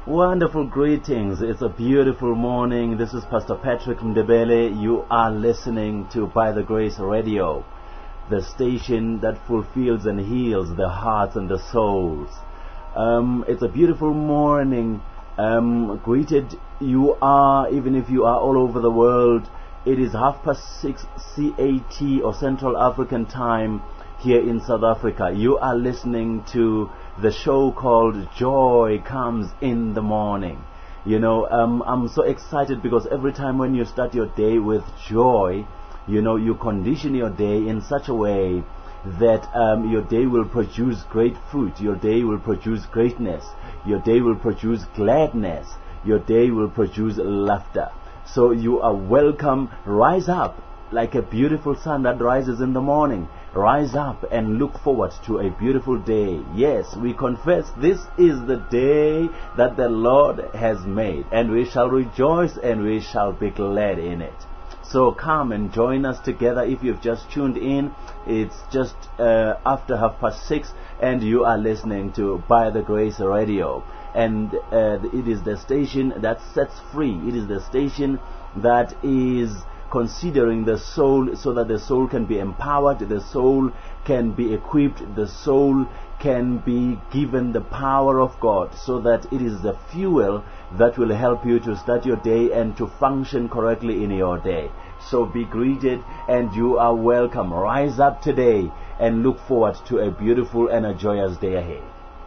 Wonderful greetings. It's a beautiful morning. This is Pastor Patrick Ndebele. You are listening to By the Grace Radio, the station that fulfills and heals the hearts and the souls. It's a beautiful morning. Greeted you are, even if you are all over the world. It is 6:30 CAT or Central African Time here in South Africa. You are listening to the show called Joy Comes in the Morning. You know, I'm so excited because every time when you start your day with joy, you know, you condition your day in such a way that your day will produce great fruit, your day will produce greatness, your day will produce gladness, your day will produce laughter. So you are welcome. Rise up like a beautiful sun that rises in the morning. Rise up and look forward to a beautiful day. Yes, we confess this is the day that the Lord has made, and we shall rejoice and we shall be glad in it. So come and join us together. If you've just tuned in, it's just after 6:30, and you are listening to By the Grace Radio. And it is the station that sets free. It is the station that is considering the soul so that the soul can be empowered, the soul can be equipped, the soul can be given the power of God, so that it is the fuel that will help you to start your day and to function correctly in your day. So be greeted and you are welcome. Rise up today and look forward to a beautiful and a joyous day ahead.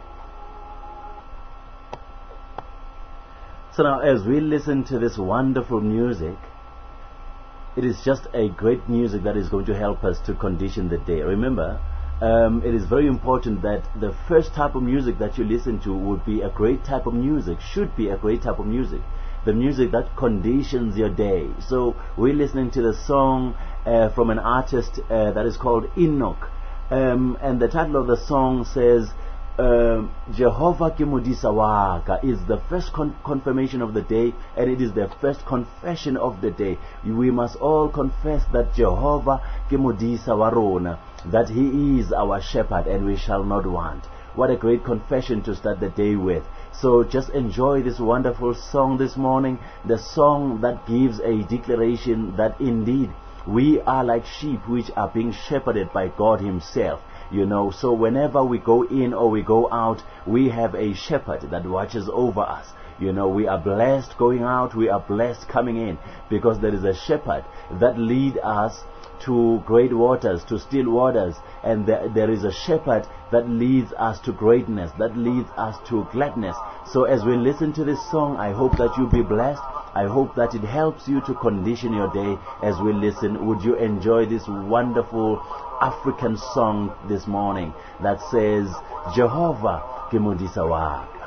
So now, as we listen to this wonderful music, it is just a great music that is going to help us to condition the day. Remember, it is very important that the first type of music that you listen to would be a great type of music, should be a great type of music, the music that conditions your day. So we're listening to the song from an artist that is called Enoch, and the title of the song says, Jehovah ke modisa wa ka, is the first confirmation of the day, and it is the first confession of the day. We must all confess that Jehovah ke modisa wa rona, that He is our shepherd and we shall not want. What a great confession to start the day with. So just enjoy this wonderful song this morning, the song that gives a declaration that indeed we are like sheep which are being shepherded by God Himself. You know, so whenever we go in or we go out, we have a shepherd that watches over us. You know, we are blessed going out, we are blessed coming in, because there is a shepherd that leads us to great waters, to still waters, and there is a shepherd that leads us to greatness, that leads us to gladness. So as we listen to this song, I hope that you be blessed. I hope that it helps you to condition your day as we listen. Would you enjoy this wonderful African song this morning that says, Jehovah ke modisa wa ka.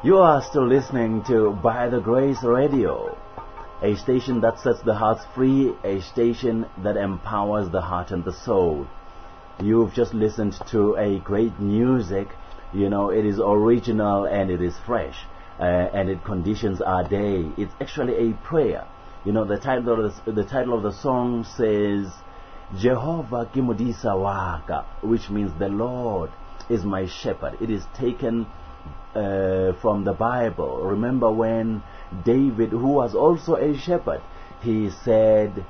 You are still listening to By the Grace Radio, a station that sets the hearts free, a station that empowers the heart and the soul. You've just listened to a great music. You know, it is original and it is fresh, and it conditions our day. It's actually a prayer. You know, the title of the song says, Jehovah Kimudisa Waka, which means the Lord is my shepherd. It is taken from the Bible. Remember when David, who was also a shepherd, he said,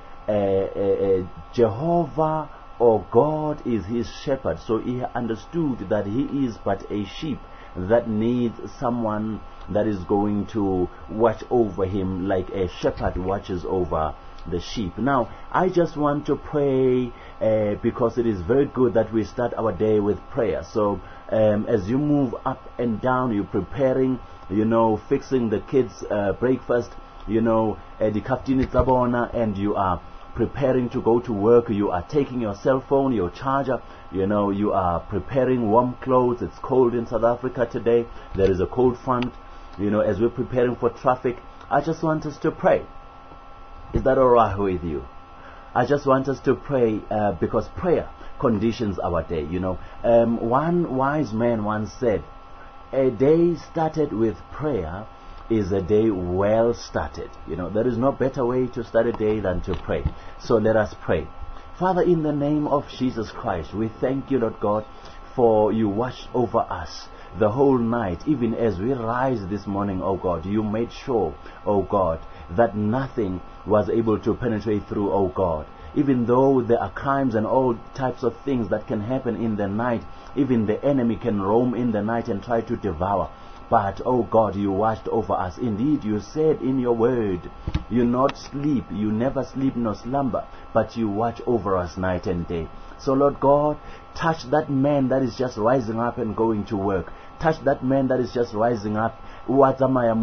Jehovah or God is his shepherd. So he understood that he is but a sheep that needs someone that is going to watch over him like a shepherd watches over the sheep. Now, I just want to pray because it is very good that we start our day with prayer. So as you move up and down, you're preparing, you know, fixing the kids' breakfast, you know, the kaftini tabona, and you are preparing to go to work. You are taking your cell phone, your charger, you know, you are preparing warm clothes. It's cold in South Africa today. There is a cold front. You know, as we're preparing for traffic, I just want us to pray. Is that alright with you? I just want us to pray because prayer conditions our day. You know, one wise man once said, a day started with prayer is a day well started. You know, there is no better way to start a day than to pray. So let us pray. Father, in the name of Jesus Christ, we thank you, Lord God, for you watched over us the whole night. Even as we rise this morning, oh God, you made sure, oh God, that nothing was able to penetrate through, oh God. Even though there are crimes and all types of things that can happen in the night, even the enemy can roam in the night and try to devour. But, oh God, you watched over us. Indeed, you said in your word, you not sleep, you never sleep nor slumber, but you watch over us night and day. So, Lord God, touch that man that is just rising up and going to work. Touch that man that is just rising up. Touch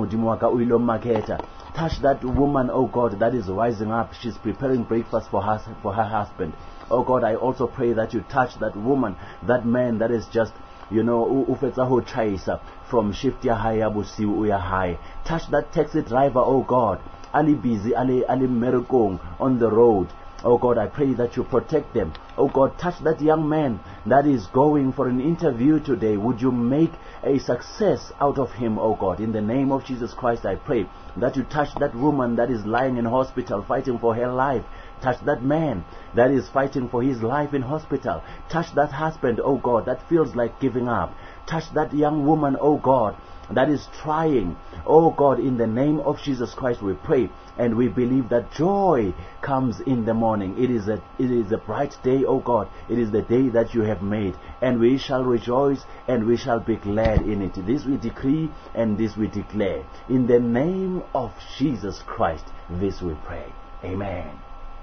that woman, oh God, that is rising up. She's preparing breakfast for her husband. Oh God, I also pray that you touch that woman, that man that is just, you know, ufetsaho chaisa from shift ya high busi uya high. Touch that taxi driver, oh God, ali busy, ali merikong on the road. Oh God, I pray that you protect them. Oh God, touch that young man that is going for an interview today. Would you make a success out of him, oh God? In the name of Jesus Christ, I pray that you touch that woman that is lying in hospital fighting for her life. Touch that man that is fighting for his life in hospital. Touch that husband, oh God, that feels like giving up. Touch that young woman, oh God, that is trying. Oh God, in the name of Jesus Christ we pray, and we believe that joy comes in the morning. It is a bright day, oh God. It is the day that you have made, and we shall rejoice and we shall be glad in it. This we decree and this we declare. In the name of Jesus Christ, this we pray. Amen.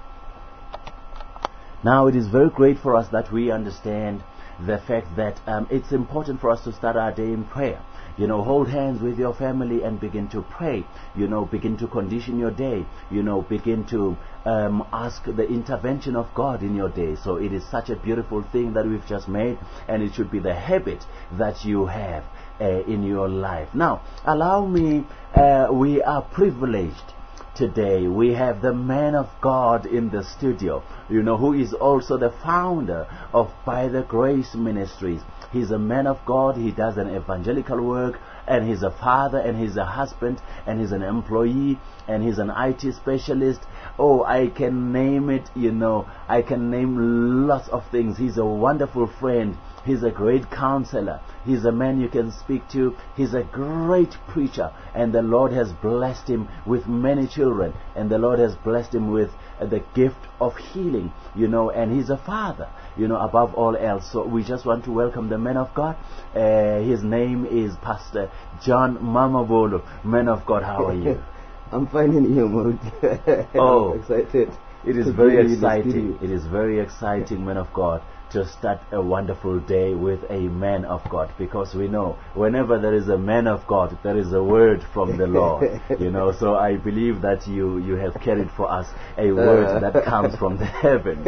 Now, it is very great for us that we understand the fact that it's important for us to start our day in prayer. You know, hold hands with your family and begin to pray. You know, begin to condition your day. You know, begin to ask the intervention of God in your day. So it is such a beautiful thing that we've just made, and it should be the habit that you have in your life. Now, allow me, we are privileged today. We have the man of God in the studio, you know, who is also the founder of By the Grace Ministries. He's a man of God. He does an evangelical work, and he's a father, and he's a husband, and he's an employee, and he's an IT specialist. Oh, I can name it, you know, I can name lots of things. He's a wonderful friend. He's a great counselor. He's a man you can speak to. He's a great preacher, and the Lord has blessed him with many children, and the Lord has blessed him with the gift of healing, you know, and he's a father, you know, above all else. So we just want to welcome the man of God. His name is Pastor John Mamabolo. Man of God, how are you? I'm fine in here, Maruti. Oh, I'm excited. It is very exciting. It is very exciting, man of God, to start a wonderful day with a man of God, because we know whenever there is a man of God, there is a word from the Lord, you know. So I believe that you have carried for us a word that comes from the heavens.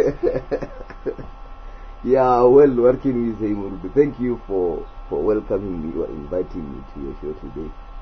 Yeah, well, working with him. Thank you for welcoming me or inviting me to your show today.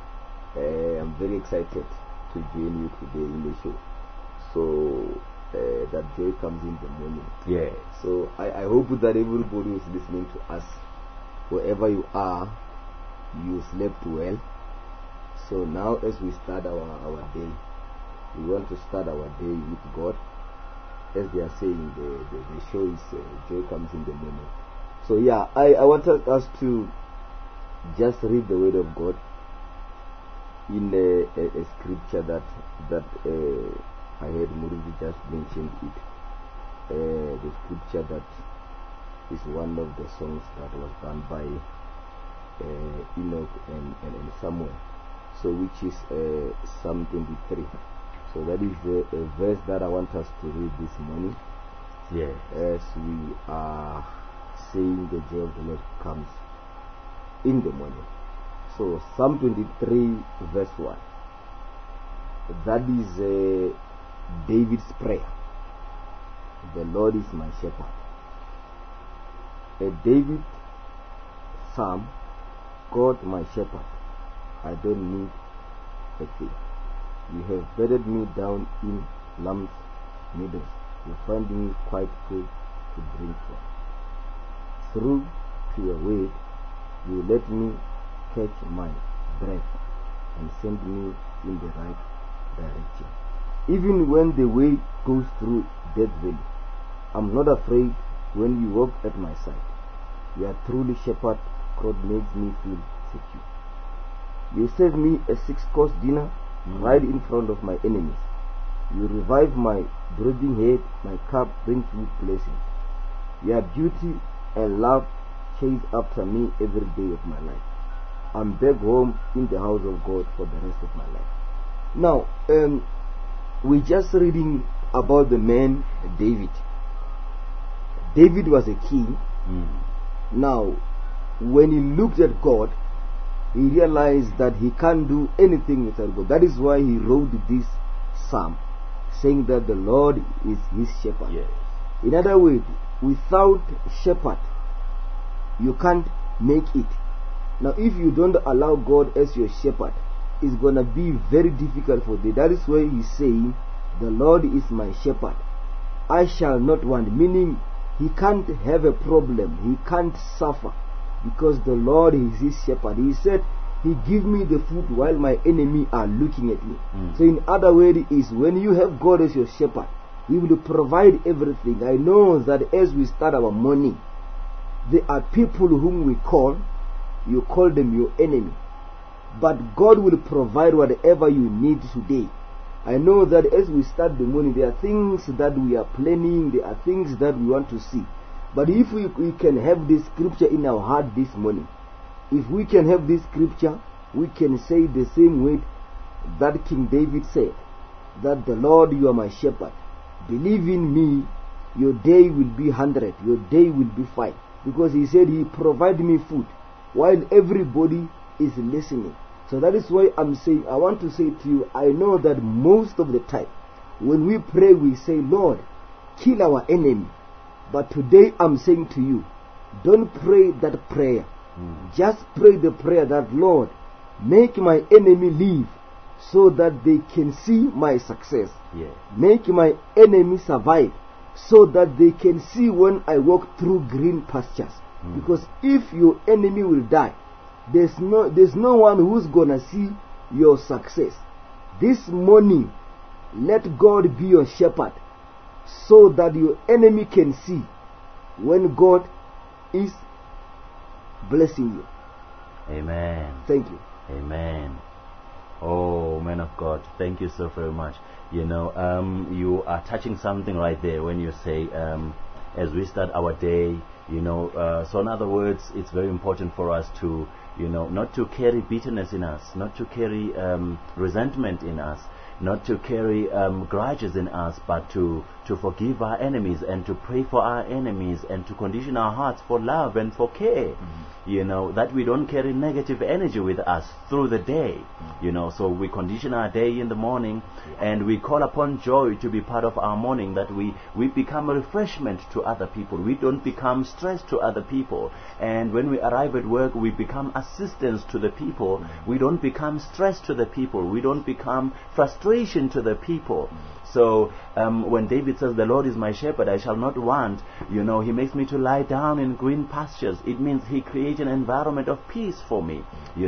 I'm very excited to join you today in the show. So that joy comes in the morning. Yeah. So I hope that everybody who is listening to us, wherever you are, you slept well. So now as we start our day, we want to start our day with God. As they are saying, the show is joy comes in the morning. So yeah, I wanted us to just read the word of God in a scripture that I heard Murugi just mentioned it. The scripture that is one of the songs that was done by Enoch and Samuel. So which is Psalm 23. So that is a verse that I want us to read this morning. Yeah. As we are saying the joy of the Lord comes in the morning. So Psalm 23 verse 1. That is David's prayer. The Lord is my shepherd. A David Psalm, God my shepherd. I don't need a thing. You have bedded me down in lamb's meadows. You find me quite good to drink from. Through to your word, you let me catch my breath and send me in the right direction. Even when the way goes through Death Valley, I'm not afraid when you walk at my side. You are truly shepherd. God makes me feel secure. You serve me a 6-course dinner right in front of my enemies. You revive my brooding head. My cup brings me blessings. Your beauty and love chase after me every day of my life. I'm back home in the house of God for the rest of my life. Now, we're just reading about the man David. David was a king. Now, when he looked at God, he realized that he can't do anything without God. That is why he wrote this psalm, saying that the Lord is his shepherd. Yes. In other words, without shepherd, you can't make it. Now, if you don't allow God as your shepherd, it's going to be very difficult for thee. That is why he's saying, the Lord is my shepherd. I shall not want. Meaning, he can't have a problem. He can't suffer. Because the Lord is his shepherd. He said, he give me the food while my enemy are looking at me. So in other words is, when you have God as your shepherd, he will provide everything. I know that as we start our morning, there are people whom we call, you call them your enemy. But God will provide whatever you need today. I know that as we start the morning, there are things that we are planning, there are things that we want to see. But if we can have this scripture in our heart this morning, if we can have this scripture, we can say the same way that King David said, that the Lord, you are my shepherd. Believe in me, your day will be 100, your day will be fine. Because he said he provided me food while everybody is listening. So that is why I'm saying, I want to say to you, I know that most of the time, when we pray, we say, Lord, kill our enemy. But today I'm saying to you, don't pray that prayer. Just pray the prayer that, Lord, make my enemy live so that they can see my success. Yeah. Make my enemy survive so that they can see when I walk through green pastures. Because if your enemy will die, there's no one who's gonna see your success. This morning, let God be your shepherd, so that your enemy can see when God is blessing you. Amen. Thank you. Amen. Oh, man of God, thank you so very much. You know, you are touching something right there when you say, as we start our day, you know, so in other words, it's very important for us to, you know, not to carry bitterness in us, not to carry resentment in us, not to carry grudges in us, but to forgive our enemies and to pray for our enemies and to condition our hearts for love and for care. You know, that we don't carry negative energy with us through the day. You know, so we condition our day in the morning and we call upon joy to be part of our morning, that we become a refreshment to other people. We don't become stress to other people. And when we arrive at work, we become a assistance to the people. We don't become stress to the people. We don't become frustration to the people. So when David says, the Lord is my shepherd, I shall not want, he makes me to lie down in green pastures. It means he creates an environment of peace for me,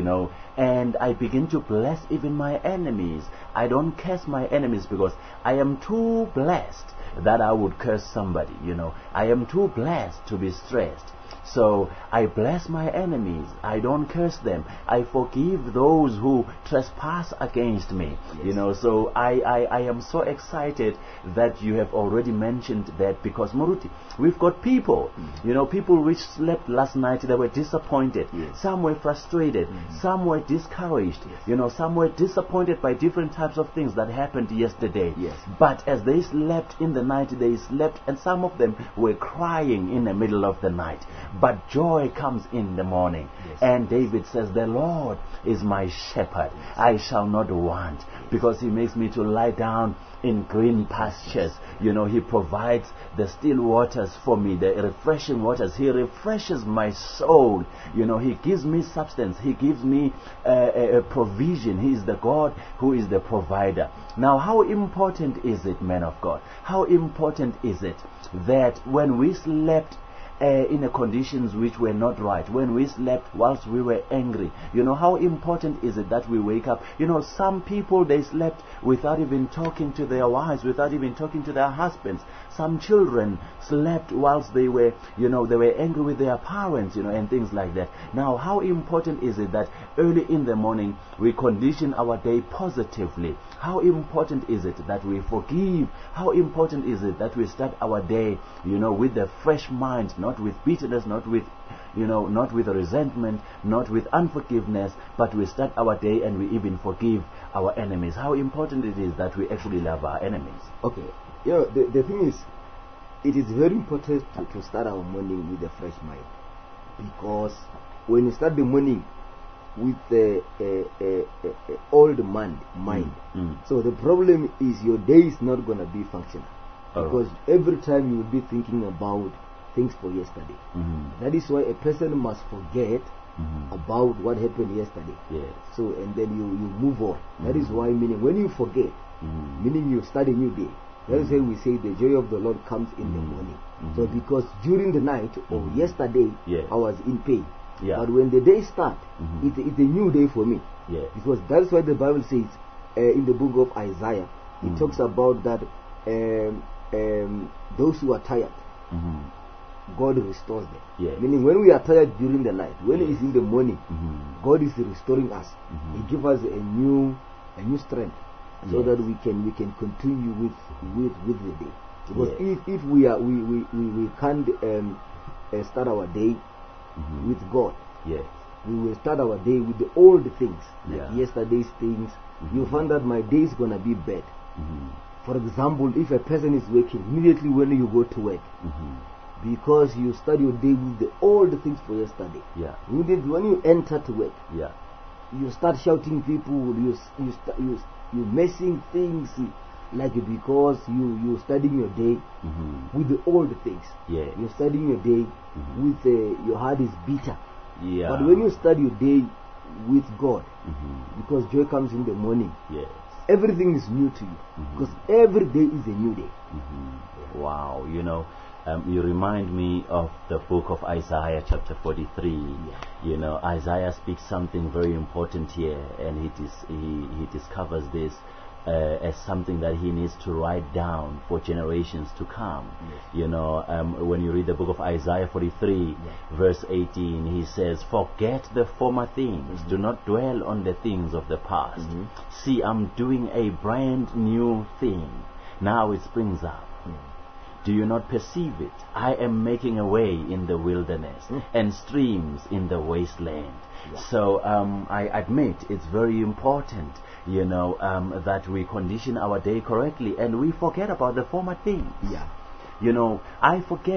and I begin to bless even my enemies. I don't curse my enemies because I am too blessed that I would curse somebody, I am too blessed to be stressed. So I bless my enemies. I don't curse them. I forgive those who trespass against me. Yes. So I am so excited that you have already mentioned that, because Muruti, we've got people, people which slept last night, they were disappointed. Yes. Some were frustrated. Some were discouraged. Yes. Some were disappointed by different types of things that happened yesterday. Yes. But as they slept in the night, they slept, and some of them were crying in the middle of the night. But joy comes in the morning. Yes. And David says, the Lord is my shepherd. I shall not want, because he makes me to lie down in green pastures. He provides the still waters for me, the refreshing waters. He refreshes my soul. He gives me substance. He gives me a provision. He is the God who is the provider. Now, how important is it, men of God? How important is it that when we slept in the conditions which were not right, when we slept whilst we were angry, how important is it that we wake up? Some people, they slept without even talking to their wives, without even talking to their husbands. Some children slept whilst they were, they were angry with their parents, and things like that. Now, how important is it that early in the morning we condition our day positively? How important is it that we forgive? How important is it that we start our day, with a fresh mind, not with bitterness, not with resentment, not with unforgiveness, but we start our day and we even forgive our enemies? How important it is that we actually love our enemies? Okay. The thing is, it is very important to start our morning with a fresh mind, because when you start the morning with the old mind, so the problem is your day is not going to be functional, because every time you will be thinking about things for yesterday. That is why a person must forget about what happened yesterday. Yes. So, and then you move on. That is why, meaning when you forget, meaning you start a new day. That is why we say the joy of the Lord comes in the morning. So because during the night or yesterday I was in pain. Yeah. But when the day starts, it's a new day for me. Yes. Because that's why the Bible says in the book of Isaiah, it talks about that those who are tired, God restores them. Yes. Meaning when we are tired during the night, when it is in the morning, God is restoring us. He gives us a new strength, so that we can continue with the day. Because if we can't start our day with God, we will start our day with the old things, like yesterday's things. You find that my day is gonna be bad. For example, if a person is working, immediately when you go to work, because you start your day with the old things for yesterday. When you enter to work, you start shouting people, you messing things, like because you studying your day with the old things. You're studying your day with your heart is bitter. But when you start your day with God, because joy comes in the morning, everything is new to you, because every day is a new day. Wow, you remind me of the book of Isaiah chapter 43. Isaiah speaks something very important here, and he discovers this as something that he needs to write down for generations to come. When you read the book of Isaiah 43 verse 18, he says, forget the former things, do not dwell on the things of the past. See, I'm doing a brand new thing, now it springs up. Do you not perceive it? I am making a way in the wilderness and streams in the wasteland. So I admit it's very important, that we condition our day correctly and we forget about the former things. I forget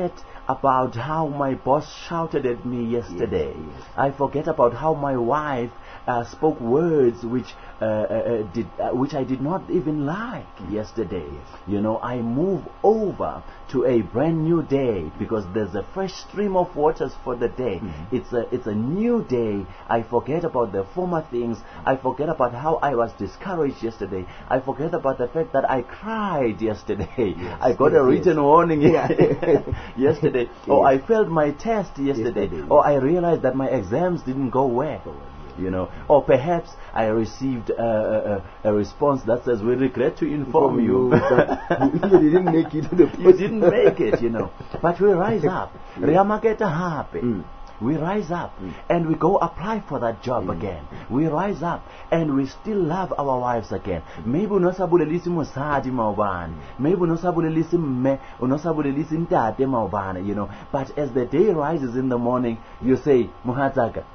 about how my boss shouted at me yesterday. Yes. I forget about how my wife spoke words which I did not even like yesterday. You know, I move over to a brand new day because there's a fresh stream of waters for the day. It's a new day. I forget about the former things. I forget about how I was discouraged yesterday. I forget about the fact that I cried yesterday. I got a written warning yesterday. Or I failed my test yesterday. Or I realized that my exams didn't go well. You know, or perhaps I received a response that says, "We regret to inform you that you didn't make it to the you didn't make it." You know, but we rise up. We rise up and we go apply for that job again. We rise up and we still love our wives again. Maybe unosabulelisi musadi maubani. Maybe unosabulelisi mme, unosabulelisi ntate maubani, you know. But as the day rises in the morning, you say, "Muhataka,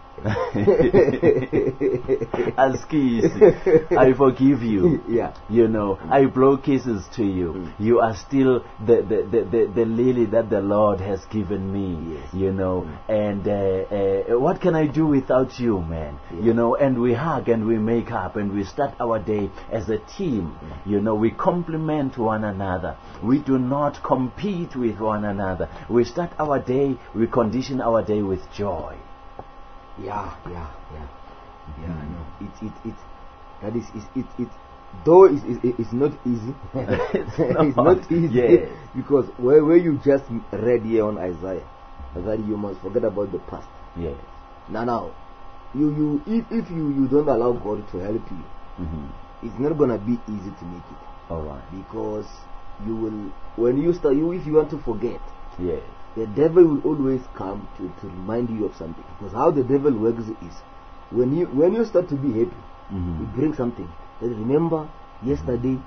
Askisi, I forgive you." You know, I blow kisses to you. You are still the lily that the Lord has given me. You know, and what can I do without you, man? You know, and we hug and we make up and we start our day as a team. You know, we complement one another. We do not compete with one another. We start our day, we condition our day with joy. No. Though it's not easy. It's not easy because where you just read here on Isaiah that you must forget about the past. Yes. Now, if you don't allow God to help you, it's not gonna be easy to make it. All right. Because you will, when you start, if you want to forget. Yes. The devil will always come to remind you of something. Because how the devil works is when you start to be happy, he brings something. Then remember, yesterday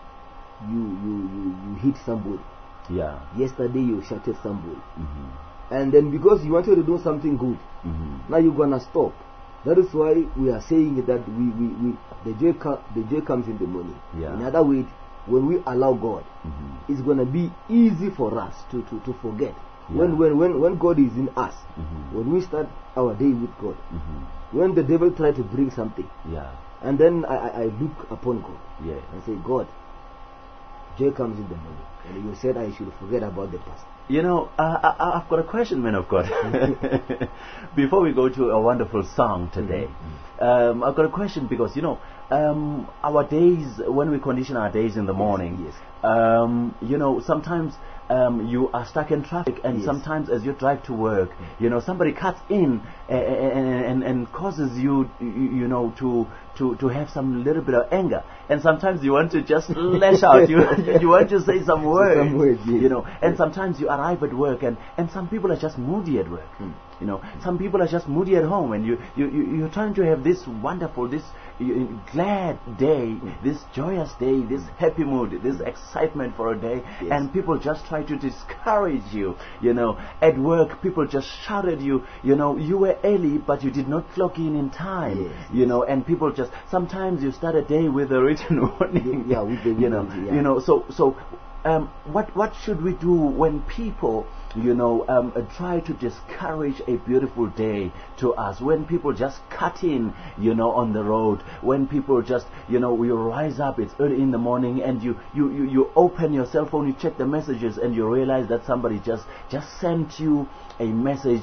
you hit somebody. Yeah. Yesterday you shouted somebody. And then because you wanted to do something good, now you're gonna stop. That is why we are saying that the joy comes in the morning. Yeah. In other words, when we allow God, it's gonna be easy for us to forget. When God is in us, when we start our day with God, when the devil tries to bring something, and then I look upon God and say, "God, joy comes in the morning," and you said I should forget about the past. You know, I've got a question, man of God. Before we go to a wonderful song today, I've got a question because, you know, our days, when we condition our days in the morning, you know, sometimes you are stuck in traffic, and sometimes as you drive to work, you know, somebody cuts in and causes you, you know, to have some little bit of anger, and sometimes you want to just lash out. You want to say some words, you know, and sometimes you arrive at work, and some people are just moody at work. You know, some people are just moody at home, and you're trying to have this wonderful, this glad day, this joyous day, this happy mood, this excitement for a day, and people just try to discourage you. You know, at work, people just shout at you. You know, you were early, but you did not clock in time. You know, and people just, sometimes you start a day with a written warning. You know, so what should we do when people, you know, try to discourage a beautiful day to us? When people just cut in, you know, on the road, when people just, you know, you rise up, it's early in the morning, and you open your cell phone, you check the messages, and you realize that somebody just sent you a message,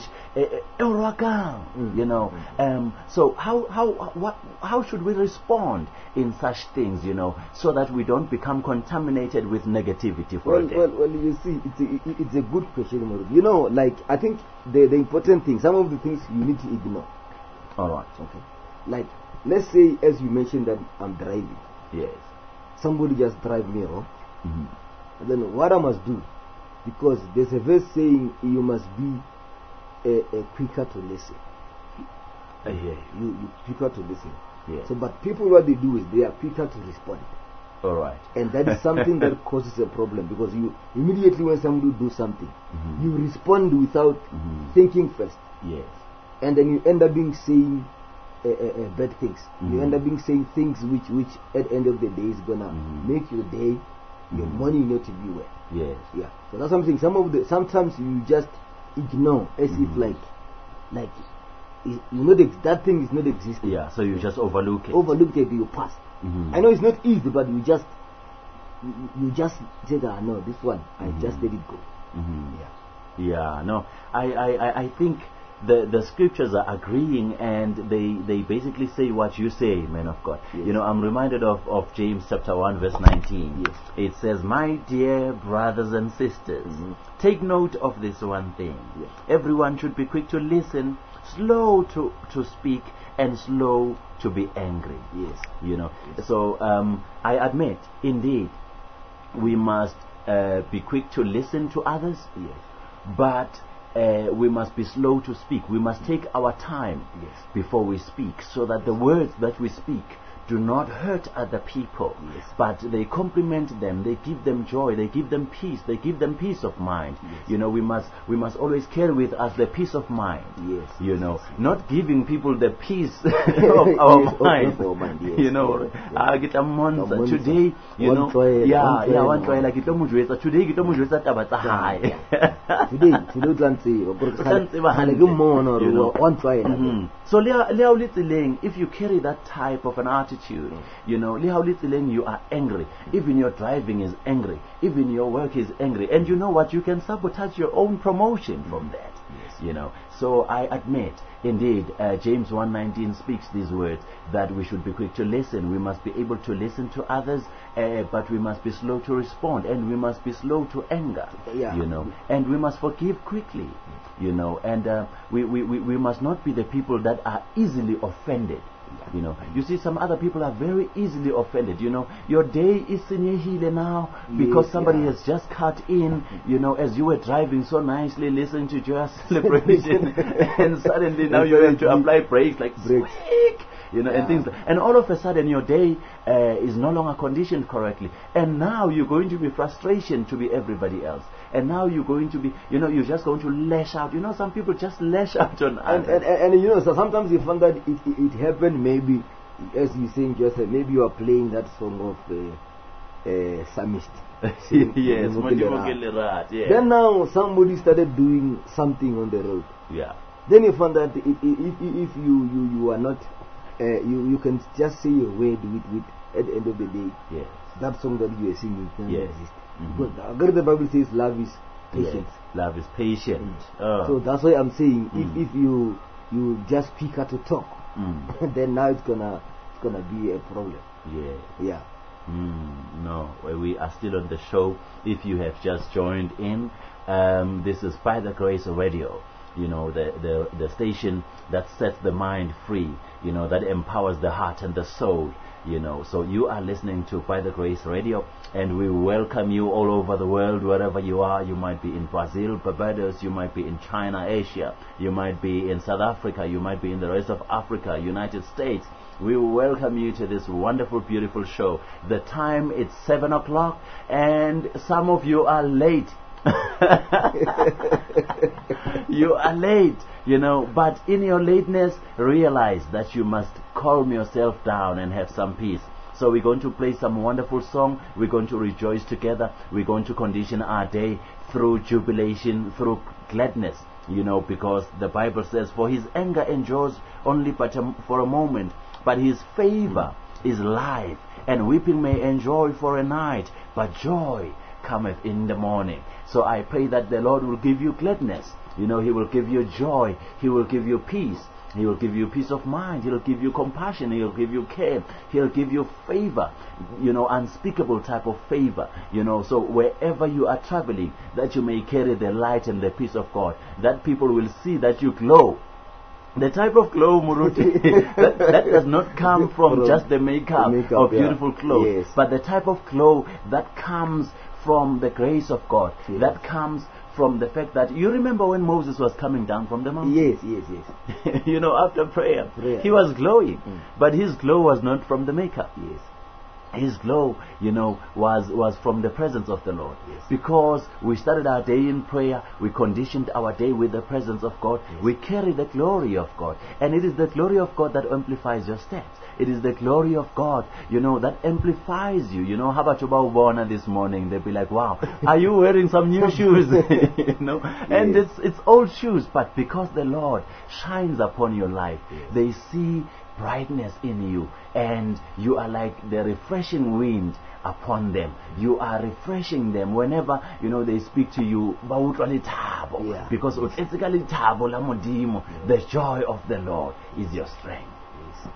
you know. So how should we respond in such things, you know, so that we don't become contaminated with negativity for a day? Well, you see, it's a good question. You know, like, I think the important thing, some of the things you need to ignore. All right. Okay. Like, let's say, as you mentioned, that I'm driving. Yes. Somebody just drive me wrong. And then what I must do, because there's a verse saying you must be quicker to listen. You quicker to listen. Yeah. So, but people, what they do is they are quicker to respond. All right. And that is something that causes a problem, because you immediately, when somebody do something, you respond without thinking first. Yes. And then you end up being saying bad things. You end up being saying things which at the end of the day is gonna make your day, your morning not to be well. Yes. Yeah. So that's something. Sometimes you just ignore as if like that thing is not existing. Yeah. So you just overlook it. Overlook it. You pass. I know it's not easy, but you just say that no, this one I just let it go. Yeah. No. I think the scriptures are agreeing, and they basically say what you say, man of God. Yes. You know, I'm reminded of James chapter 1 verse 19. Yes. It says, "My dear brothers and sisters, take note of this one thing. Yes. Everyone should be quick to listen, slow to speak, and slow to be angry." Yes. You know, so I admit, indeed, we must be quick to listen to others, Yes. but we must be slow to speak. We must take our time before we speak, so that the words that we speak do not hurt other people, but they compliment them, they give them joy, they give them peace, they give them peace of mind. You know, we must always carry with us the peace of mind. You know, not giving people the peace of our mind. You know, get a monster today. You know, one try like it. Today get today. If you carry that type of an attitude, you know, you are angry. Even your driving is angry. Even your work is angry. And you know what? You can sabotage your own promotion from that. You know. So I admit, indeed, James 1:19 speaks these words, that we should be quick to listen. We must be able to listen to others, but we must be slow to respond, and we must be slow to anger. You know, and we must forgive quickly. You know, and we must not be the people that are easily offended. You know, you see, some other people are very easily offended. You know, your day is sinyehile now because somebody has just cut in, you know, as you were driving so nicely, listening to your celebration, and suddenly now you have to apply brakes, like squeak, you know, and things. And all of a sudden your day is no longer conditioned correctly, and now you're going to be frustration to be everybody else. And now you're going to be, you know, you're just going to lash out. You know, some people just lash out on others. And you know, so sometimes you find that it happened maybe, as you saying just maybe you are playing that song of Psalmist. Yes. Then now somebody started doing something on the road. Yeah. Then you find that if you are not, you can just say a word with at the end of the day. Yes. That song that you are singing can exist. Because the Bible says love is patient. Love is patient. So that's why I'm saying if you just pick her to talk, then now it's gonna be a problem. Yeah. No, we are still on the show. If you have just joined in, this is By the Grace Radio. You know, the station that sets the mind free. You know, that empowers the heart and the soul. You know, so you are listening to By the Grace Radio, and we welcome you all over the world, wherever you are. You might be in Brazil, Barbados, you might be in China, Asia, you might be in South Africa, you might be in the rest of Africa, United States. We welcome you to this wonderful, beautiful show. The time is 7 o'clock, and some of you are late. You are late, you know, but in your lateness, realize that you must calm yourself down and have some peace. So we're going to play some wonderful song. We're going to rejoice together. We're going to condition our day through jubilation, through gladness, you know, because the Bible says, for his anger endures only but for a moment, but his favor is life, and weeping may endure for a night, but joy cometh in the morning. So I pray that the Lord will give you gladness. You know, he will give you joy. He will give you peace. He will give you peace of mind. He'll give you compassion. He'll give you care. He'll give you favor, you know, unspeakable type of favor, you know. So wherever you are traveling, that you may carry the light and the peace of God, that people will see that you glow. The type of glow, Muruti, that does not come from just the makeup of beautiful clothes, but the type of glow that comes from the grace of God, that comes from the fact that, you remember when Moses was coming down from the mountain? Yes. You know, after prayer, he was glowing, but his glow was not from the makeup. His glow, was from the presence of the Lord. Yes. Because we started our day in prayer, we conditioned our day with the presence of God. Yes. We carry the glory of God. And it is the glory of God that amplifies your steps. It is the glory of God, that amplifies you. How about Ubawubona this morning? They'll be like, wow, are you wearing some new shoes? And Yes. it's old shoes, but because the Lord shines upon your life, Yes. they see brightness in you, and you are like the refreshing wind upon them. You are refreshing them whenever they speak to you. Yeah. Because the joy of the Lord is your strength. Yes.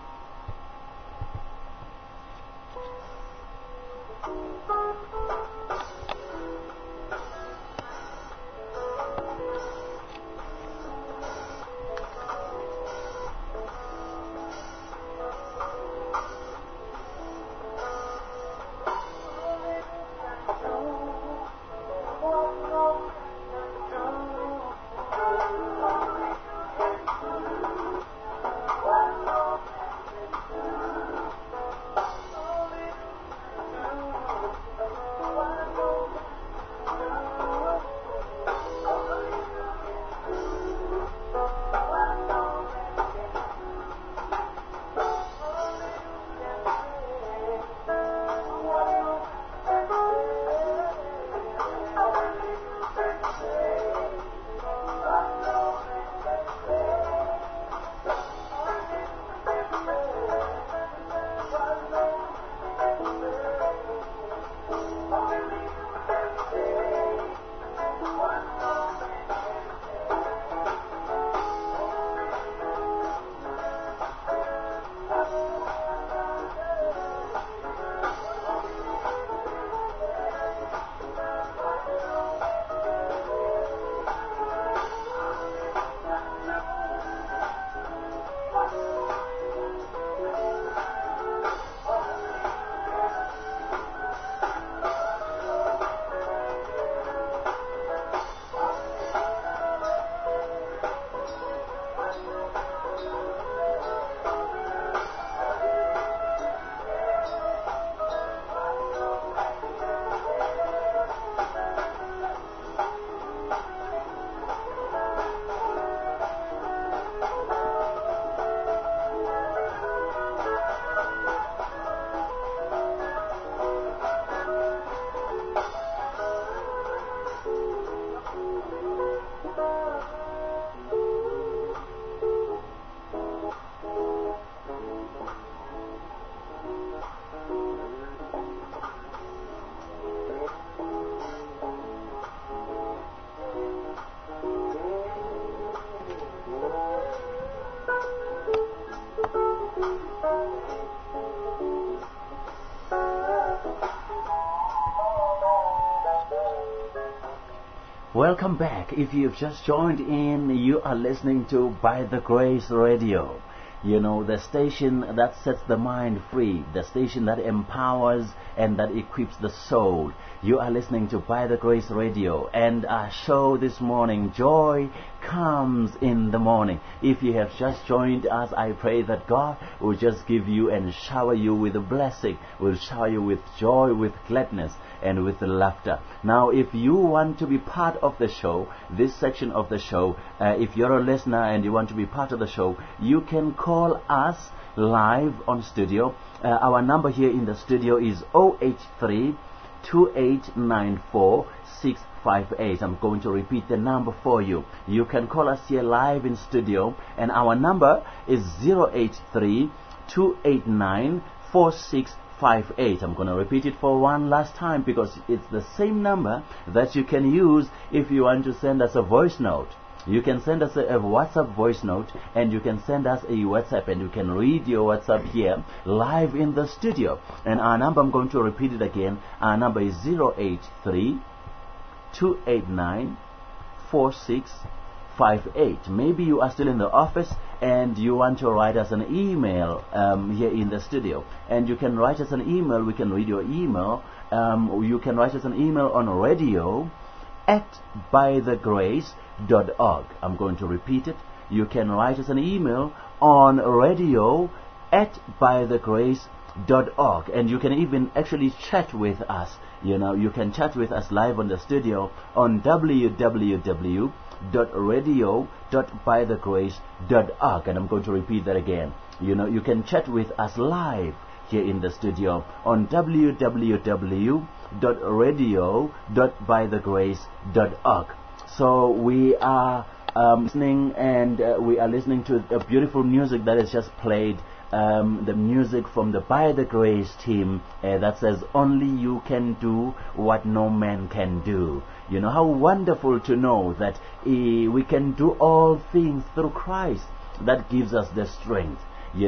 Welcome back. If you've just joined in, you are listening to By the Grace Radio. The station that sets the mind free, the station that empowers and that equips the soul. You are listening to By the Grace Radio, and our show this morning, Joy Comes in the Morning. If you have just joined us, I pray that God will just give you and shower you with a blessing, will shower you with joy, with gladness, and with laughter. Now, if you want to be part of the show, this section of the show, if you're a listener and you want to be part of the show, you can call us live on studio. Our number here in the studio is 083 2894 658. I'm going to repeat the number for you. You can call us here live in studio, and our number is 083 289 4658. I'm going to repeat it for one last time because it's the same number that you can use if you want to send us a voice note. You can send us a WhatsApp voice note, and you can send us a WhatsApp, and you can read your WhatsApp here live in the studio. And our number, I'm going to repeat it again. Our number is 083 289 4658. Maybe you are still in the office and you want to write us an email here in the studio. And you can write us an email. We can read your email. You can write us an email on radio@bythegrace.org. I'm going to repeat it. You can write us an email on radio@bythegrace.org. And you can even actually chat with us. You can chat with us live on the studio on www.radio.bythegrace.org. And I'm going to repeat that again. You can chat with us live here in the studio on www.radio.bythegrace.org. So we are listening, and we are listening to a beautiful music that is just played. The music from the By the Grace team that says, "Only you can do what no man can do." How wonderful to know that we can do all things through Christ that gives us the strength.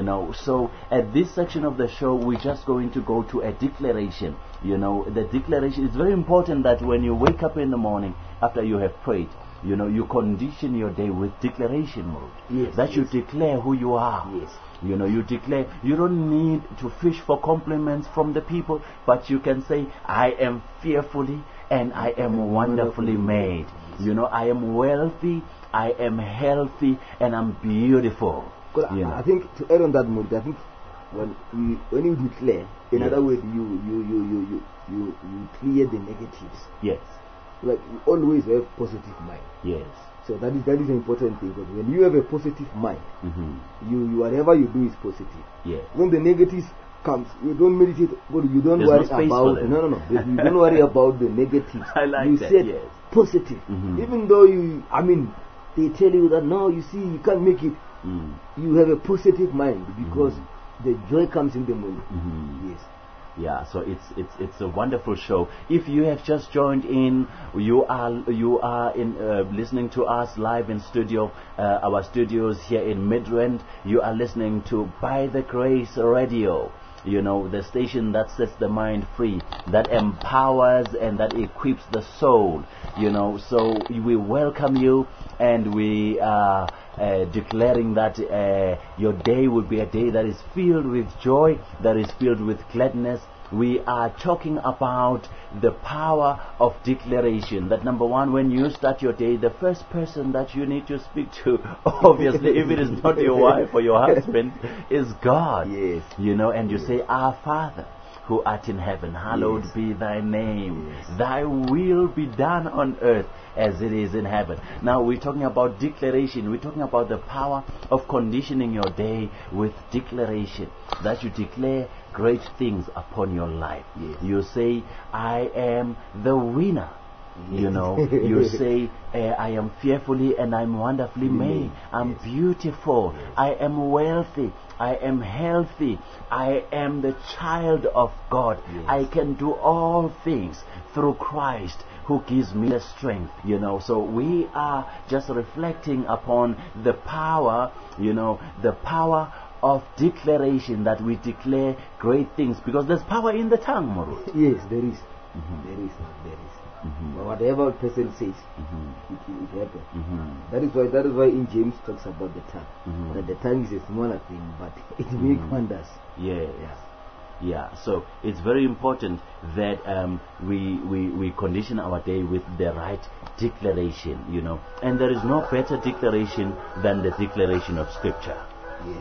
So at this section of the show, we're just going to go to a declaration. The declaration is very important, that when you wake up in the morning after you have prayed, you condition your day with declaration mode. Yes, that you declare who you are. Yes. You declare. You don't need to fish for compliments from the people, but you can say, "I am fearfully and I am wonderfully made." I am wealthy, I am healthy, and I'm beautiful. I think to add on that mood, I think when you declare, in other words, you clear the negatives. Yes. Like, you always have positive mind. Yes. So that is an important thing, because when you have a positive mind, you whatever you do is positive. Yes. When the negatives comes, you don't meditate, but you don't worry about no. You don't worry about the negatives. I like you that. said Yes. positive, even though they tell you that no, you see, you can't make it. You have a positive mind, because the joy comes in the morning. Yes. Yeah, so it's a wonderful show. If you have just joined in, you are in listening to us live in studio, our studios here in Midrand. You are listening to By the Grace Radio. The station that sets the mind free, that empowers and that equips the soul. So we welcome you, and we are declaring that your day will be a day that is filled with joy, that is filled with gladness. We are talking about the power of declaration. That number one, when you start your day, the first person that you need to speak to, obviously, if it is not your wife or your husband, is God. Yes. And you say, "Our Father, who art in heaven, hallowed be thy name. Thy will be done on earth as it is in heaven." Now we're talking about declaration. We're talking about the power of conditioning your day with declaration. That you declare great things upon your life. Yes. You say, "I am the winner." You say, "I am fearfully and I'm wonderfully made. I'm beautiful. I am wealthy. I am healthy. I am the child of God. I can do all things through Christ who gives me the strength." So we are just reflecting upon the power, the power of declaration, that we declare great things, because there's power in the tongue, Muru. Yes, there is. There is. Whatever a person says, it happens. That is why in James talks about the tongue. That the tongue is a smaller thing, but it makes wonders. Yes. Yeah. So it's very important that we condition our day with the right declaration. And there is no better declaration than the declaration of Scripture. Yes.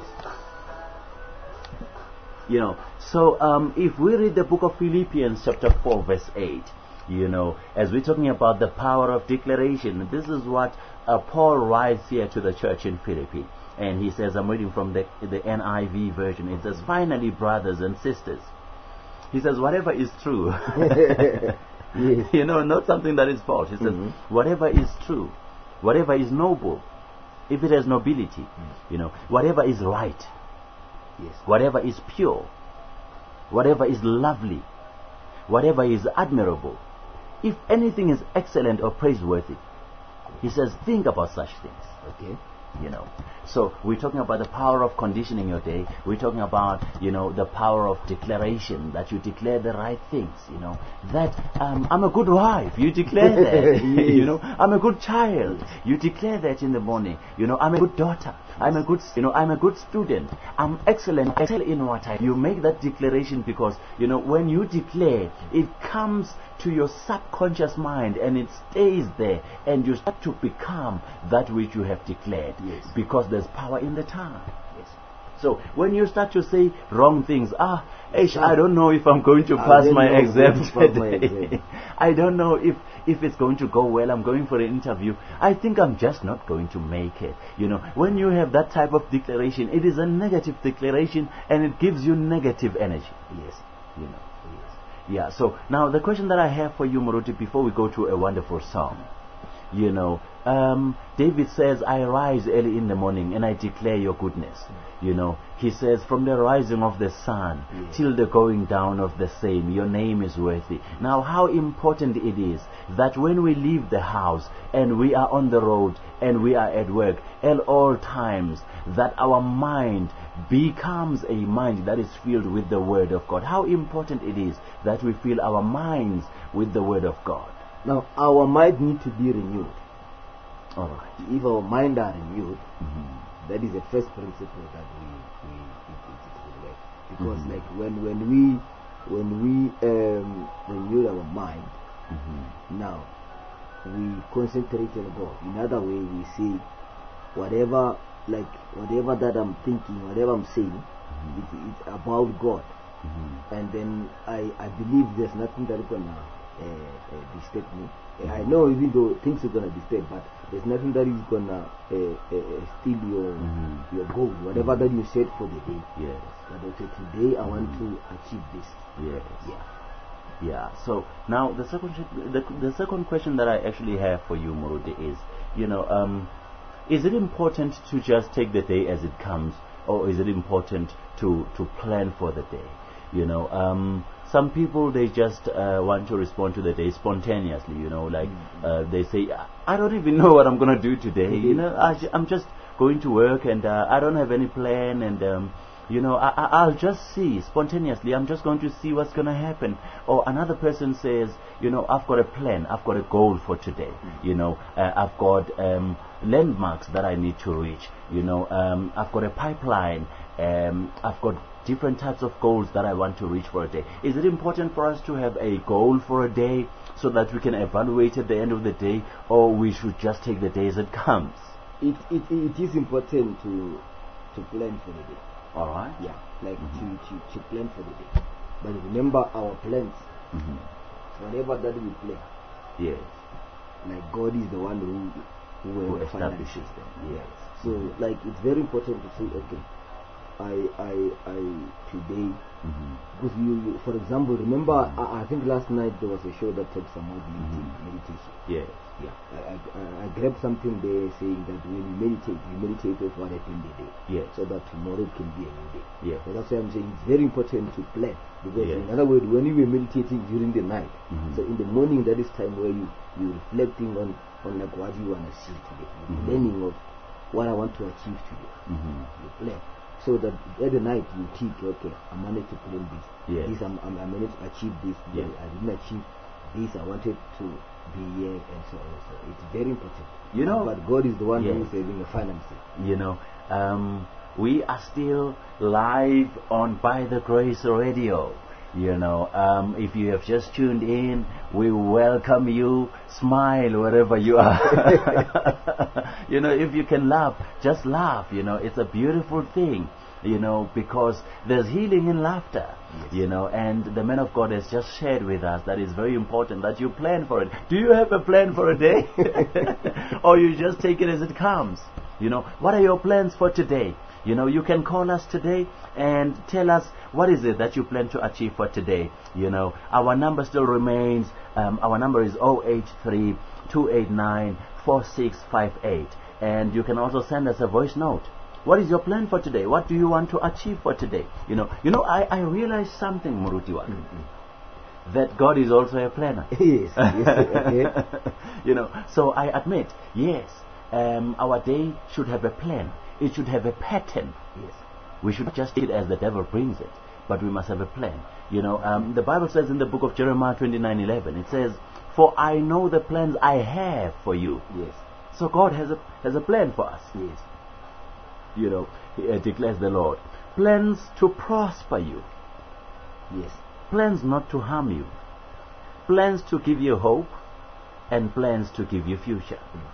So if we read the book of Philippians chapter 4 verse 8, as we're talking about the power of declaration, this is what Paul writes here to the church in Philippi. And he says, I'm reading from the NIV version. It says, "Finally, brothers and sisters," he says, "whatever is true," Yes. Not something that is false. He says, "Whatever is true, whatever is noble, if it has nobility, whatever is right, whatever is pure, whatever is lovely, whatever is admirable, if anything is excellent or praiseworthy," he says, "think about such things." Okay. So we're talking about the power of conditioning your day. We're talking about the power of declaration, that you declare the right things. That I'm a good wife, you declare that. I'm a good child, you declare that in the morning. I'm a good daughter, I'm a good student, I'm excellent, excel in what I do. You make that declaration, because when you declare, it comes to your subconscious mind and it stays there, and you start to become that which you have declared. Yes. Because there's power in the tongue. Yes. So when you start to say wrong things, I don't know if I'm going to pass my exam today. I don't know if it's going to go well. I'm going for an interview. I think I'm just not going to make it. When you have that type of declaration, it is a negative declaration and it gives you negative energy. Yes. Yes. Yeah. So now the question that I have for you, Moruti, before we go to a wonderful song. David says, I rise early in the morning and I declare your goodness. He says, from the rising of the sun till the going down of the same, your name is worthy. Now, how important it is that when we leave the house and we are on the road and we are at work at all times, that our mind becomes a mind that is filled with the Word of God. How important it is that we fill our minds with the Word of God. Now, our mind needs to be renewed. All right. If our mind are renewed, that is the first principle that we work. Because like when we renew our mind, now we concentrate on God. In other way, we say whatever that I'm thinking, whatever I'm saying, it's about God. And then I believe there's nothing that is gonna disturb me. I know even though things are gonna disturb, but there's nothing that is gonna steal your goal, whatever that you set for the day. Yes. But I say today I want to achieve this. Yes. Yeah. Yeah. So now the second question that I actually have for you, Moruti, is is it important to just take the day as it comes, or is it important to plan for the day? Some people, they just want to respond to the day spontaneously, they say, I don't even know what I'm going to do today, I'm just going to work and I don't have any plan and, I'll just see spontaneously, I'm just going to see what's going to happen. Or another person says, I've got a plan, I've got a goal for today, I've got landmarks that I need to reach, I've got a pipeline, I've got different types of goals that I want to reach for a day. Is it important for us to have a goal for a day so that we can evaluate at the end of the day, or we should just take the day as it comes? It is important to plan for the day. All right. Yeah, like to plan for the day. But remember our plans. Whatever that we plan. Yes. Like God is the one who establishes them. Yes. So like it's very important to say, okay, I today, because you for example, remember I think last night there was a show that talks about meditation. Yes. Yeah. I grabbed something there saying that when you meditate with what happened today. Yes. So that tomorrow can be a new day. Yes. So that's why I'm saying it's very important to plan. Because yes. in other words, when you were meditating during the night, so in the morning that is time where you're reflecting on like what you want to see today. Planning of what I want to achieve today. You plan. So that at the night you think, okay, I managed to plan this. Yes. This I managed to achieve this. Yes. I didn't achieve this. I wanted to be here and so on. So it's very important. But God is the one who is having a final say. We are still live on By the Grace Radio. If you have just tuned in, we welcome you. Smile wherever you are. If you can laugh, just laugh. It's a beautiful thing. Because there's healing in laughter. Yes. And the man of God has just shared with us that it's very important that you plan for it. Do you have a plan for a day? Or you just take it as it comes? What are your plans for today? You can call us today and tell us what is it that you plan to achieve for today. Our number still remains. Our number is 083-289-4658. And you can also send us a voice note. What is your plan for today? What do you want to achieve for today? I realized something, Murutiwa, that God is also a planner. Yes. Okay. So I admit, yes, our day should have a plan. It should have a pattern. Yes. We should not just take it as the devil brings it, but we must have a plan. The Bible says in the book of Jeremiah 29:11, it says, "For I know the plans I have for you." Yes. So God has a plan for us. Yes. Declares the Lord. Plans to prosper you. Yes. Plans not to harm you. Plans to give you hope, and plans to give you future.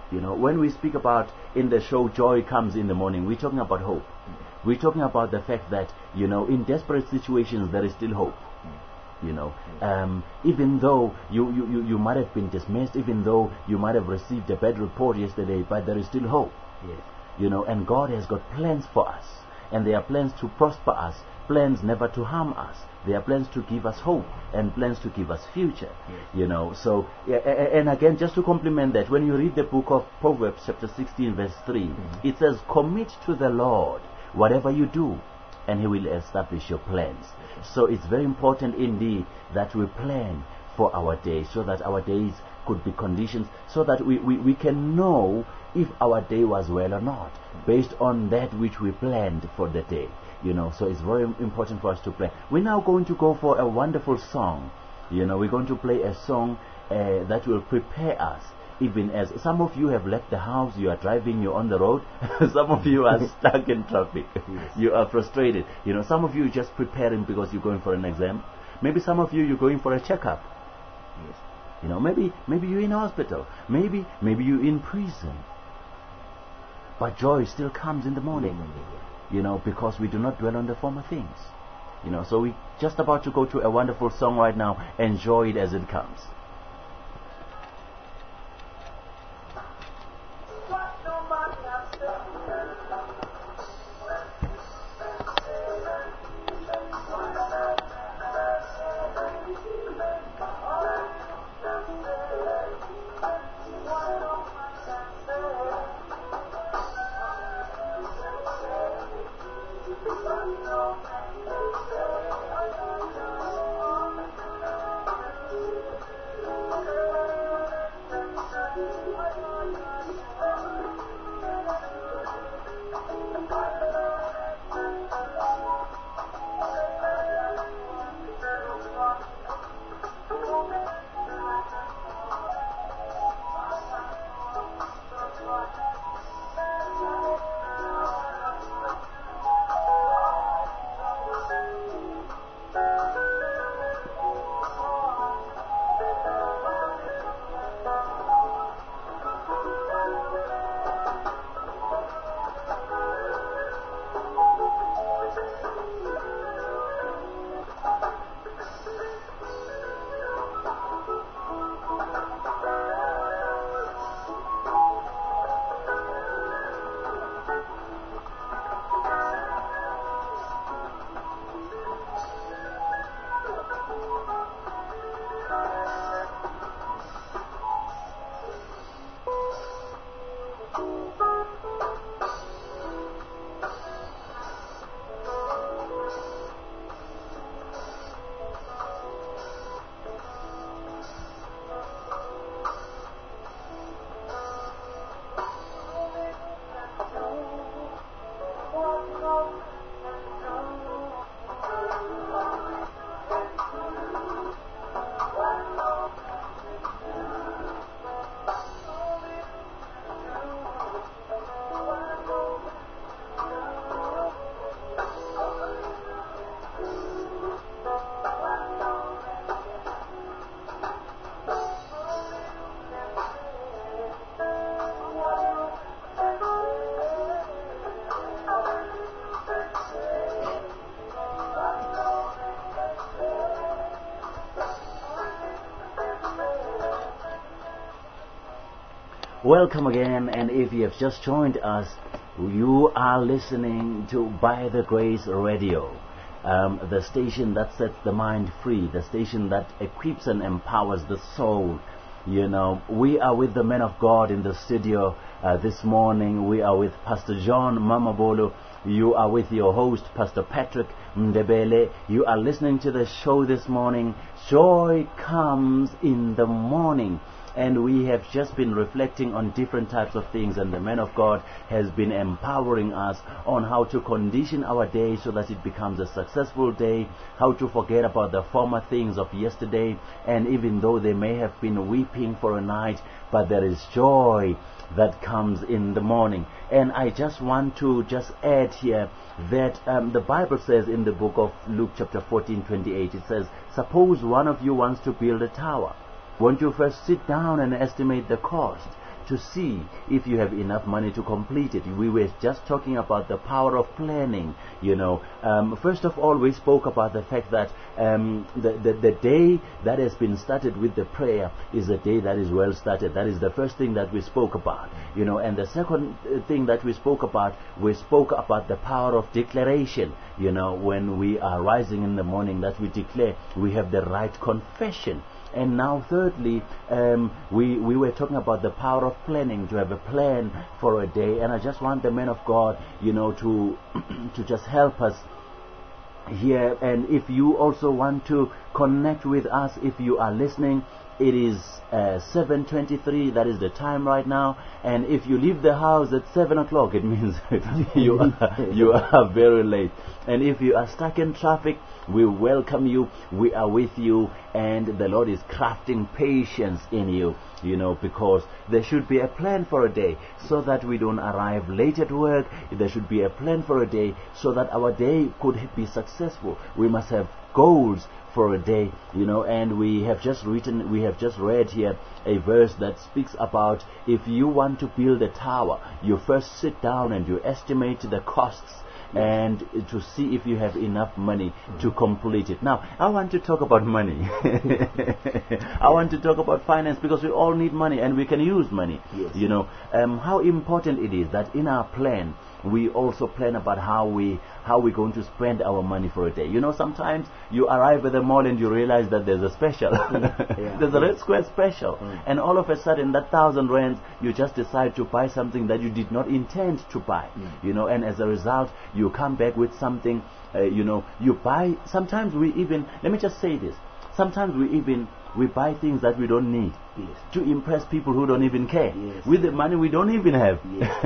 You know, when we speak about in the show Joy Comes in the Morning, we're talking about hope. We're talking about the fact that, you know, in desperate situations there is still hope. You know, even though you might have been dismissed, even though you might have received a bad report yesterday, but there is still hope. Yes. You know, and God has got plans for us, and they are plans to prosper us, plans never to harm us. They are plans to give us hope and plans to give us future. Yes. You know, so and again, just to complement that, when you read the book of Proverbs chapter 16 verse 3, it says, "Commit to the Lord whatever you do, and He will establish your plans." So it's very important indeed that we plan for our days, so that our days could be conditions, so that we can know if our day was well or not, based on that which we planned for the day. You know, so it's very important for us to plan. We're now going to go for a wonderful song. You know, we're going to play a song that will prepare us. Even as some of you have left the house, you are driving, you're on the road. Some of you are stuck in traffic. Yes. You are frustrated. You know, some of you are just preparing because you're going for an exam. Maybe some of you, you're going for a checkup. Yes. You know, maybe you're in hospital. Maybe you're in prison. But joy still comes in the morning. You know, because we do not dwell on the former things. You know, so we're just about to go to a wonderful song right now. Enjoy it as it comes. Welcome again, and if you have just joined us, you are listening to By the Grace Radio, the station that sets the mind free, the station that equips and empowers the soul. You know, we are with the men of God in the studio this morning. We are with Pastor John Mamabolo. You are with your host, Pastor Patrick Ndebele. You are listening to the show this morning. Joy Comes in the Morning. And we have just been reflecting on different types of things, and the man of God has been empowering us on how to condition our day so that it becomes a successful day, how to forget about the former things of yesterday, and even though they may have been weeping for a night, but there is joy that comes in the morning. And I just want to just add here that the Bible says in the book of Luke chapter 14:28, it says, suppose one of you wants to build a tower. Won't you first sit down and estimate the cost to see if you have enough money to complete it. We were just talking about the power of planning. First of all, we spoke about the fact that the day that has been started with the prayer is a day that is well started. That is the first thing that we spoke about. And the second thing that we spoke about the power of declaration. When we are rising in the morning, that we declare, we have the right confession. And now thirdly, we were talking about the power of planning, to have a plan for a day. And I just want the men of God, to just help us here. And if you also want to connect with us, if you are listening, it is 7:23. That is the time right now. And if you leave the house at 7 o'clock, it means you are very late. And if you are stuck in traffic, we welcome you. We are with you, and the Lord is crafting patience in you. Because there should be a plan for a day, so that we don't arrive late at work. There should be a plan for a day, so that our day could be successful. We must have goals for a day, and we have just read here a verse that speaks about, if you want to build a tower, you first sit down and you estimate the costs and to see if you have enough money to complete it. Now, I want to talk about money. I want to talk about finance, because we all need money and we can use money. Yes. How important it is that in our plan we also plan about how we're going to spend our money for a day. Sometimes you arrive at the mall and you realize that there's a special. There's a Red Square special. And all of a sudden, that 1,000 rands, you just decide to buy something that you did not intend to buy. And as a result, you come back with something, you buy. Sometimes we even, let me just say this, sometimes we buy things that we don't need, to impress people who don't even care, with the money we don't even have.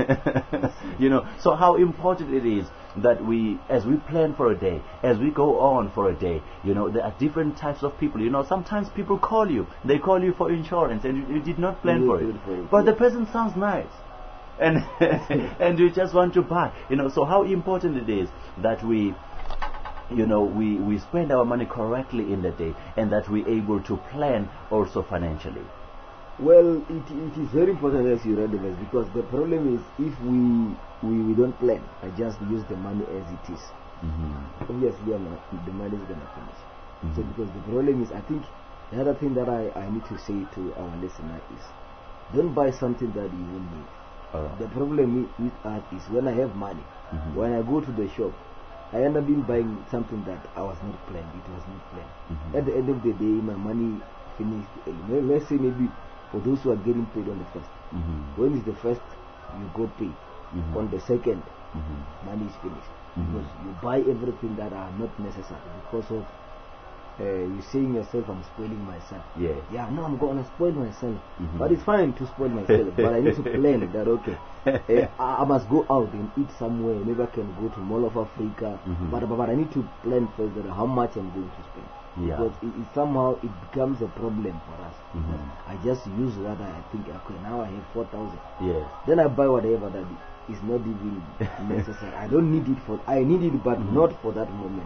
So how important it is that as we plan for a day, as we go on for a day, there are different types of people. Sometimes people call you, they call you for insurance, and you did not plan for it, but the person sounds nice, and and you just want to buy. So how important it is that we spend our money correctly in the day, and that we're able to plan also financially. Well, it is very important, as you read the verse, because the problem is, if we don't plan, I just use the money as it is. Obviously, the money is going to finish. So because the problem is, I think the other thing that I need to say to our listener is, don't buy something that you won't need. The problem with us is, when I have money, when I go to the shop, I end up buying something that I was not planned. It was not planned. At the end of the day, my money finished. Let's say maybe for those who are getting paid on the first. When is the first you got paid? On the second, money is finished. Because you buy everything that are not necessary, because of you saying yourself, I'm spoiling myself. No, I'm going to spoil myself. But it's fine to spoil myself, but I need to plan that, okay, I must go out and eat somewhere. Maybe I can go to Mall of Africa, but I need to plan first that how much I'm going to spend. Because somehow it becomes a problem for us. I just use what I think, okay, now I have 4,000. Then I buy whatever that is not even necessary. I don't need it I need it, but not for that moment.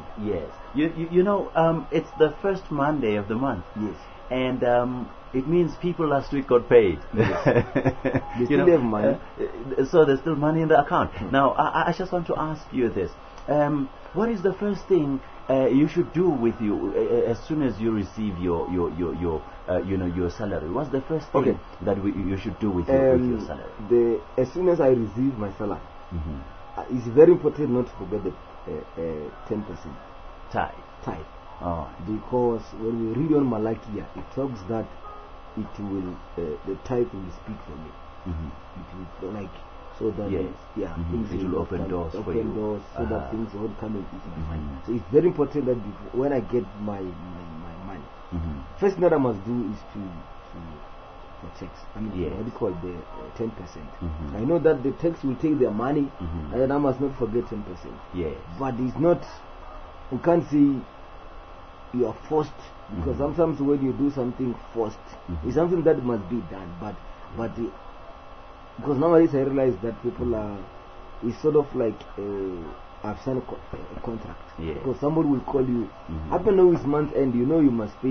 It's the first Monday of the month. And it means people last week got paid. They still have money. So there's still money in the account. Now, I just want to ask you this. What is the first thing you should do with you as soon as you receive your salary? What's the first thing that you should do with your salary? As soon as I receive my salary, it's very important not to forget the 10% tithe. Because when we read on Malachi, it talks that the tithe will speak for me. It will so that things will open doors for you. So that things won't come and eat my money. So it's very important that when I get my money, first thing that I must do is for tax. What do you call the 10%? I know that the tax will take their money, and then I must not forget 10%. But it's not. You can't say you are forced, because sometimes when you do something forced, it's something that must be done. But because nowadays I realize that people are, it's sort of like I've signed a contract. Yeah. Because somebody will call you. Up and now it's month end. You know you must pay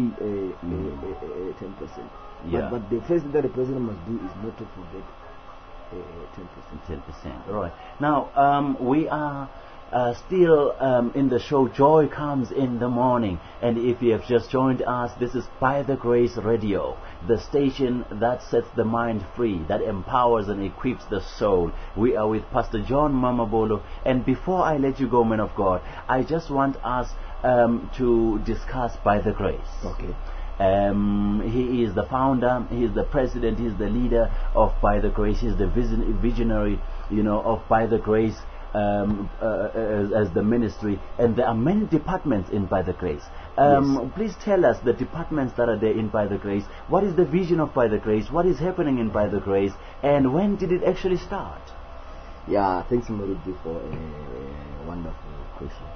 10%. Yeah. But the first thing that the president must do is not to forget 10%. 10%. All right. Now, we are still in the show Joy Comes in the Morning. And if you have just joined us, this is By the Grace Radio, the station that sets the mind free, that empowers and equips the soul. We are with Pastor John Mamabolo. And before I let you go, man of God, I just want us to discuss By the Grace. Okay. He is the founder, he is the president, he is the leader of By the Grace, he is the visionary, of By the Grace as the ministry, and there are many departments in By the Grace. Yes. Please tell us the departments that are there in By the Grace. What is the vision of By the Grace? What is happening in By the Grace? And when did it actually start? Yeah, thanks Maruji for a wonderful question.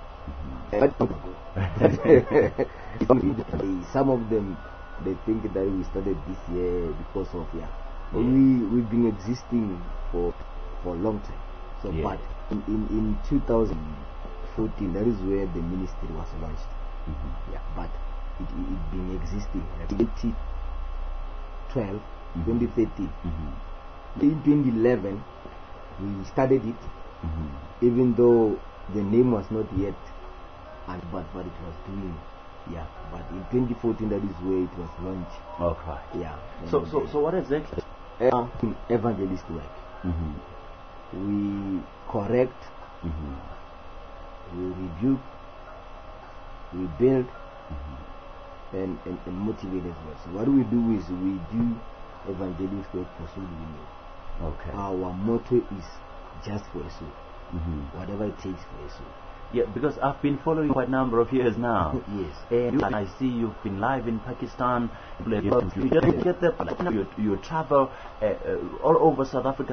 Some of them, they think that we started this year because of we've been existing for a long time. So, but in 2014, that is where the ministry was launched. Yeah, but it been existing. 2012, 2013, in 2011, we started it, even though the name was not yet. But it was doing, but in 2014 that is where it was launched. Okay. Yeah. So what exactly? Evangelist work. We correct, we rebuke, we build, and motivate as well. So what we do is we do evangelist work for soul winning. Okay. Our motto is just for a soul. Whatever it takes for a soul. Yeah, because I've been following quite a number of years now. Yes. And I see you've been live in Pakistan. You get there, you travel all over South Africa.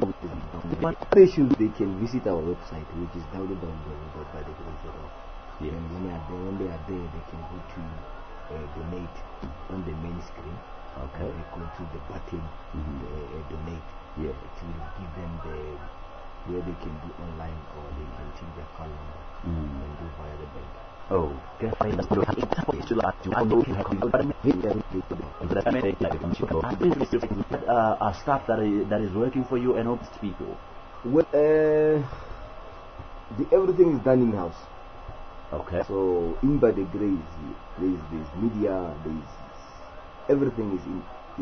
They can visit our website, which is www.bythegrace.org. Yeah. And when they are there, they can go to donate on the main screen. Okay. They go to the button, donate. Yeah. It will give them where they can do online, or they can change their account number and do via the bank. Oh, a staff that is working for you and helps people. Well, everything is done in house. Okay. So in By the Grace, there's media, everything is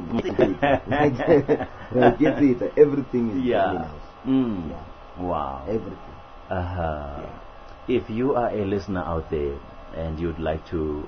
everything is done in house. Wow. Everything. If you are a listener out there and you'd like to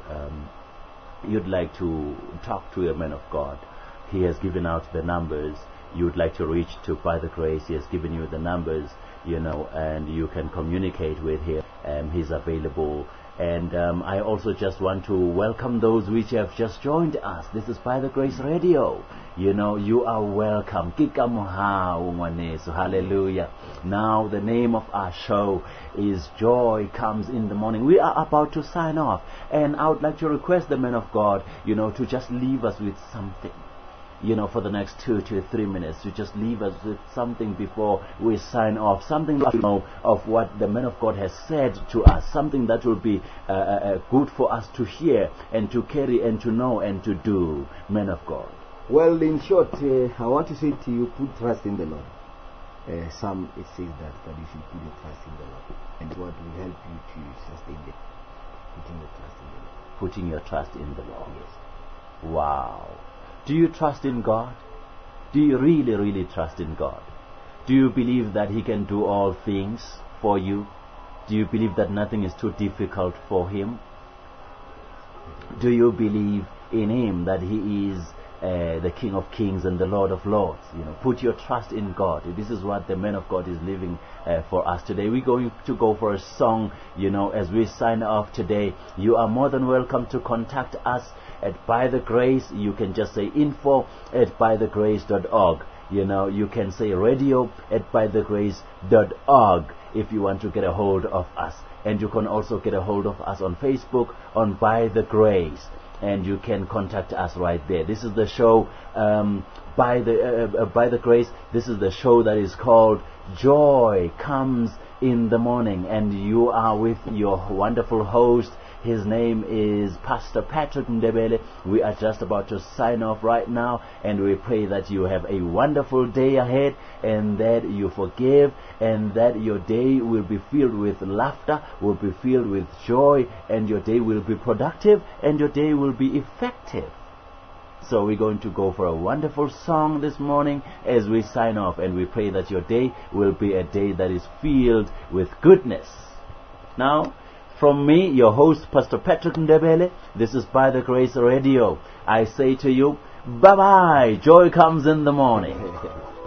talk to a man of God, he has given out the numbers. You'd like to reach to By the Grace, he has given you the numbers, and you can communicate with him. He's available. And I also just want to welcome those which have just joined us. This is By the Grace Radio. You are welcome. Hallelujah. Now the name of our show is Joy Comes in the Morning. We are about to sign off. And I would like to request the man of God, to just leave us with something. For the next 2 to 3 minutes, to just leave us with something before we sign off, something of what the man of God has said to us, something that will be good for us to hear and to carry and to know and to do, man of God. Well, in short, I want to say to you, put trust in the Lord. Some it says that you should put your trust in the Lord, and what will help you to sustain it, putting your trust in the Lord. Putting your trust in the Lord. Yes. Wow. Do you trust in God? Do you really, really trust in God? Do you believe that He can do all things for you? Do you believe that nothing is too difficult for Him? Do you believe in Him, that He is the King of Kings and the Lord of Lords? Put your trust in God. This is what the man of God is living for us today. We're going to go for a song, as we sign off today. You are more than welcome to contact us at By the Grace. You can just say info@bythegrace.org. You can say radio@bythegrace.org if you want to get a hold of us. And you can also get a hold of us on Facebook on By the Grace. and you can contact us right there. This is the show by the grace. This is the show that is called Joy Comes in the Morning, and you are with your wonderful host. His name is Pastor Patrick Ndebele. We are just about to sign off right now, and we pray that you have a wonderful day ahead, and that you forgive, and that your day will be filled with laughter, will be filled with joy, and your day will be productive, and your day will be effective. So we're going to go for a wonderful song this morning as we sign off, and we pray that your day will be a day that is filled with goodness. Now, from me, your host, Pastor Patrick Ndebele, this is By the Grace Radio. I say to you, bye-bye. Joy comes in the morning.